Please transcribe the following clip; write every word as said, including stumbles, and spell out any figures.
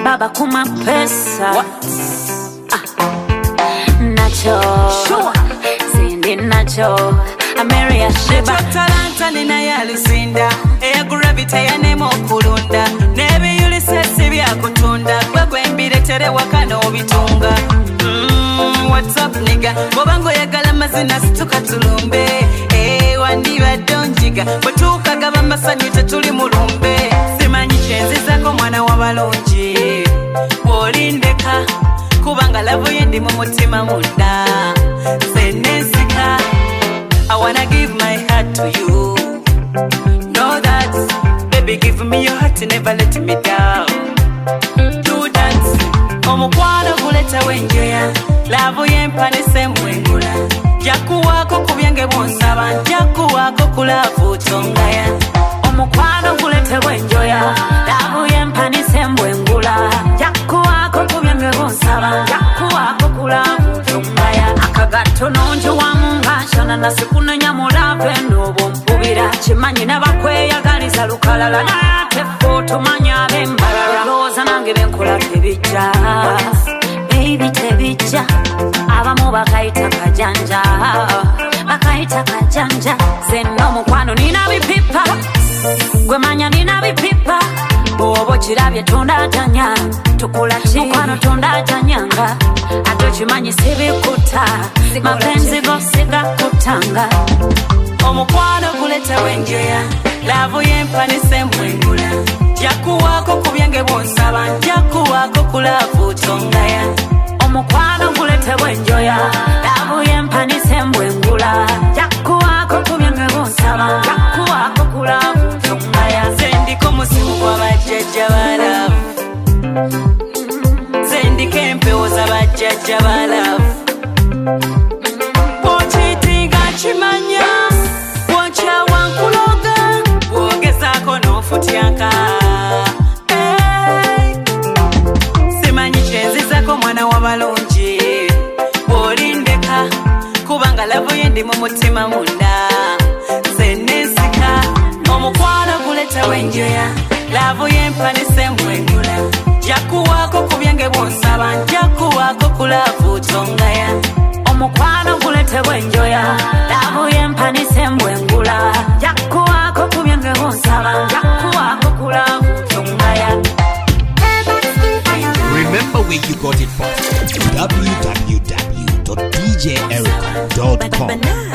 baba kuma pesa. What? Ah. Nacho sure. Sindi nacho Ameria Shiba Talanta nina yalisinda Eya gravity ya nemo kulunda Nebi yuli sesi vya kutunda Gwegwe mbire tere wakano bitunga Mmm, what's up nigga Bobango ya galamazina situka tulumbe Eh, wandiwa donjiga Watuka gaba masanyute tuli mulumbe Simanyi chenzi zako mwana wabalonji Wolindeka Kubanga lavu yendi mumutima munda Senesika I wanna give my heart to you. Know that, baby, give me your heart and never let me down. Do that, omukwano kuleta wenjoya. Lavo yempane semwengula. Jaku wako kubyange bonsaba, jaku wako kulavu chongaya. Omukwano kuleta wenjoya. Lavo yempane semwengula. Jaku wako kubyange bonsaba, jaku wako kulavu chongaya. Akagato nonjo wa munga shana na sikuna nyamulave nobo mpubira chimanyi nabakweyagaliza lukalala na tefoto manyabe mbalala roza nange benkola tebijja baby tebijja abamu bakaita kajanja bakaita kajanja seno mukwano nina bipipa gwe manya nina bipipa bobo kirabye tonda tanya tukula chi mukwano tonda tanyanga ato chimanyi sibikuta mapenzi gosiga kutanga omukwano kuleta wenjoya lavu yempane semwengula jaku wako kubyange bonsaba jaku wako kulavu chongaya omukwano kuleta wenjoya lavu yempane semwengula jaku wako kubyange bonsaba jaku wako kulavu chongaya sendiko musimu kwa bajjajja balavu sendiko empewo za bajjajja balavu Pochitiga chimanya Wacha wankuloga Wogezako no futianka hey. Simanyi chenzi zako mwana wabalonji Wolindeka Kubanga lavu yendi mumutima munda Senesika Omukwano kuleta wenjoya Lavu yempane semwengula Jaku wako kubyange bonsaba Jaku wako kulavu chongaya omukwano kulete wenjoya lavu yempane semwengula jaku wako kubyange bonsaba jaku wako kulavu chongaya. Remember where you got it from. w w w dot d j erica dot com